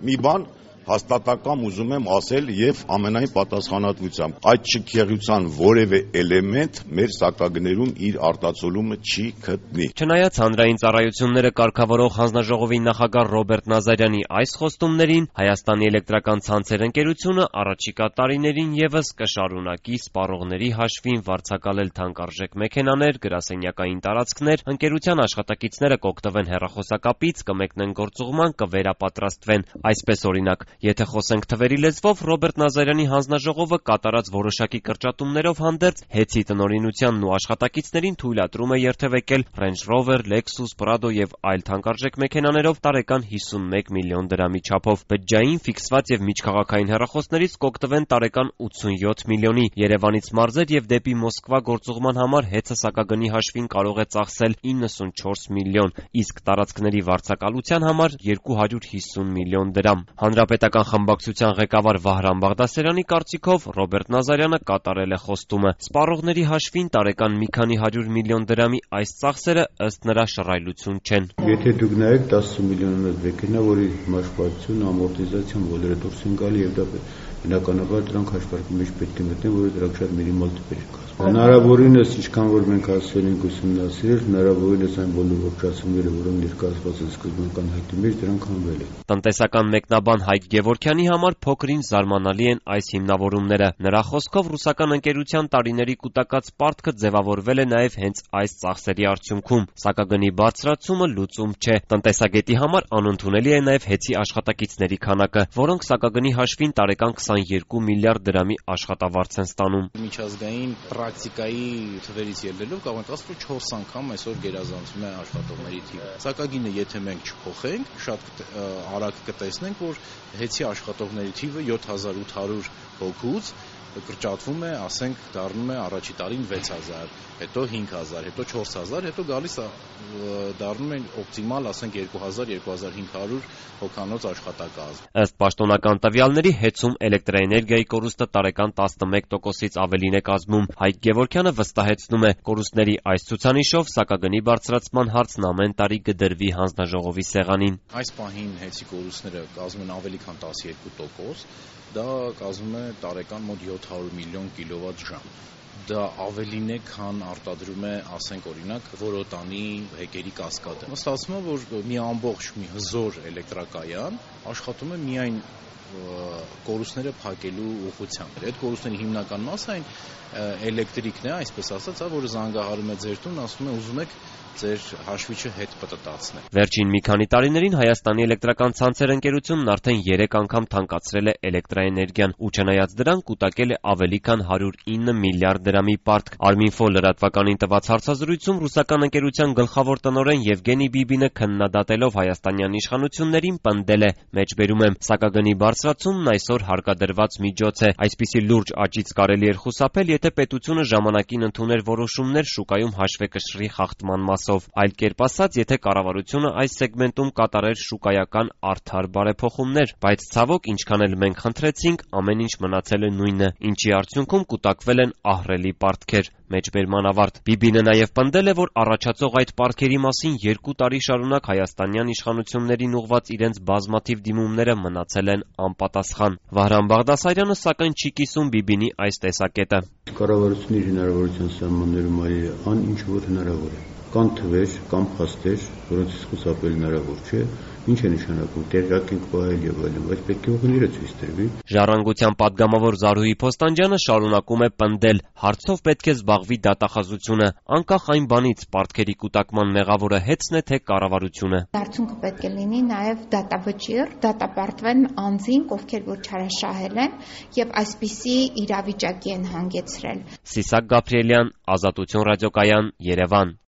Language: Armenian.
մի բան հաստատակամ ուզում եմ ասել եւ ամենայն պատասխանատվությամբ այդ չքեղության որևէ էլեմենտ մեր սակագներում իր արտացոլումը չի գտնի։ Չնայած հանրային ծառայությունները կարգավորող հանձնաժողովի նախագահ Ռոբերտ Նազարյանի այս խոստումներին, Հայաստանի էլեկտրական ցանցեր ընկերությունը առաջիկա տարիներին եւս կշարունակի սպառողների հաշվին վարձակալել թանկարժեք մեքենաներ, գրասենյակային տարածքներ, ընկերության աշխատակիցները կօգտվեն հեռախոսակապից, կմեկնեն գործուղման, կվերապատրաստվեն։ Այսպես օրինակ, եթե խոսենք թվերի լեզվով, Ռոբերտ Նազարյանի հանձնաժողովը կատարած որոշակի կրճատումներով հանդերձ հեծի տնօրինությանն ու աշխատակիցներին թույլատրում է երթևեկել Range Rover, Lexus, Prado եւ այլ թանկարժեք մեքենաներով տարեկան 51 միլիոն դրամի չափով։ Բջջային, ֆիքսված եւ միջքաղաքային հեռախոսներից կօգտվեն տարեկան 87 միլիոնի։ Երևանից մարզեր եւ դեպի Մոսկվա գործուղման համար հեծը սակագնի հաշվին կարող է ծախսել 94 միլիոն, իսկ տարածքների վարձակալության համար 250 միլիոն դրամ։ Հանրապետական խմբակցության ղեկավար Վահրամ Բաղդասարյանի կարծիքով Ռոբերտ Նազարյանը կատարել է խոստումը։ Սպառողների հաշվին տարեկան մի քանի 100 միլիոն դրամի այս ծախսերը ըստ նրա շռայլություն չեն։ Եթե դուք նայեք 10 միլիոնով մեքենա, որի մաշվածություն, ամորտիզացիան բոլորը դուրս են գալի եւ դա բնականաբար դրանք հաշվարկի մեջ պետք է մտնեն, որը դրանք շատ մինիմալ տիպեր են։ Հնարավորինս ինչքան որ մենք ասել ենք ուսումնասիրել, հնարավորինս այն բոլոր ողջացումները, որոնք ներկայացված են սկզբնական հայտի մեջ, դրանք հանվել են։ Տնտեսական մեկնաբան Հայկ Գևորգյանի համար փոքրինչ զարմանալի են այս հիմնավորումները։ Նրա խոսքով ռուսական ընկերության տարիների կուտակած պարտքը ձևավորվել է նաև հենց այս ծախսերի արդյունքում։ Սակագնի բարձրացումը լուծում չէ։ Տնտեսագետի համար անընդունելի է նաև հեծի աշխատակիցների քանակը, որոնք սակագնի հաշվին տարեկան 22 միլիարդ դրամի աշխատավարձ են ստանում։ Միջազգային պրակտիկայի թվերից ելնելով կարող ենք ասել, որ 4 անգամ այսօր գերազանցում է աշխատողների թիվը։ Սակագինը եթե մենք չփոխենք, շատ արագ կտեսնենք, որ հեծի աշխատողների թիվը 7800 հոգուց կրճատվում է, ասենք դառնում է առաջի տարին 6000, հետո 5000, հետո 4000, հետո գալիս դառնում է օպտիմալ, ասենք 2000-2500 հոգանոց աշխատակազմ։ Ըստ պաշտոնական տվյալների հեծում էլեկտրաէներգիայի կորուստը տարեկան 11%-ից ավելին է կազմում։ Հայկ Գևորգյանը վստահեցնում է, կորուստների այս ցուցանիշով սակագնի բարձրացման հարցն ամեն տարի կդրվի հանձնաժողովի սեղանին։ Այս պահին հեծի կորուստները կազմում են ավելի քան 12%, դա կազմում է տարեկան մոտ 700 միլիոն կիլովատ-ժամ։ Դա ավելին է, քան արտադրում է, ասենք օրինակ, Որոտանի հեկերի կասկադը։ Ստացվում է, որ մի ամբողջ մի հզոր էլեկտրակայան աշխատում է միայն կորուստները փակելու ուղղությամբ։ Այդ կորուստների հիմնական մասը այն էլեկտրիկն է, այսպես ասած, որը զանգահարում է ձեր տուն, ասում է ուզում եք ձեր հաշվիչը հետ պտտացնել։ Վերջին մի քանի տարիներին Հայաստանի էլեկտրական ցանցեր ընկերությունն արդեն 3 անգամ թանկացրել է էլեկտրաէներգիան ու չնայած դրան կուտակել է ավելի քան 109 միլիարդ դրամի պարտք։ Arminfo լրատվականին տված հարցազրույցում ռուսական ընկերության գլխավոր տնօրեն Եվգենի Բիբինը քննադատելով հայաստանյան իշխանություններին պնդել է. «Մեջբերում եմ, սակագնի բարձրացումն այսօր հարկադրված միջոց է։ Այսպիսի լուրջ աճից կարելի էր խուսափել, եթե պետությունը ժամանակին ընդուներ որոշումներ շուկայում հաշվեկշռի խախտման մասով։ Այլ կերպ ասած, եթե կառավարությունը այս սեգմենտում կատարեր շուկայական արդար բարեփոխումներ, բայց ցավոք, ինչքան էլ մենք խնդրեցինք, ամեն ինչ մնացել է նույնը, ինչի արդյունքում կուտակվել են ահռելի պարտքեր»։ Մեջբերման ավարտ։ Բիբինը նաև պնդել է, որ առաջացող այդ պարտքերի մասին 2 տարի շարունակ հայաստանյան իշխանություններին ուղղված իրենց բազմաթիվ դիմումները մնացել են անպատասխան։ Վահրամ Բաղդասարյանը սակայն չի կիսում Բիբինի այս տեսակետը։ Կառավարությունների հնարավորության սահմաններում այն ինչ որ հնարավոր է։ Կան թվեր կամ փաստեր, որոնցից խուսափել հնարավոր չէ, ինչ է նշանակում տեղյակ ենք պահել եւ այլն, բայց պետք է ուղղները ցույց տրվի։ Ժառանգության падգամավոր Զարուհի Փոստանջյանը շարունակում է պնդել, հարցով պետք է զբաղվի դատախազությունը, անկախ այն բանից պարտքերի կուտակման մեղավորը հեծն է թե կառավարությունը։ Արդյունքը պետք է լինի նաեւ դատավճիռ, դատապարտվեն անձինք, ովքեր որ չարաշահել են եւ այսպիսի իրավիճակի են հանգեցրել։ Սիսակ Գաբրիելյան, Ազատություն ռադիոկայան, Երևան։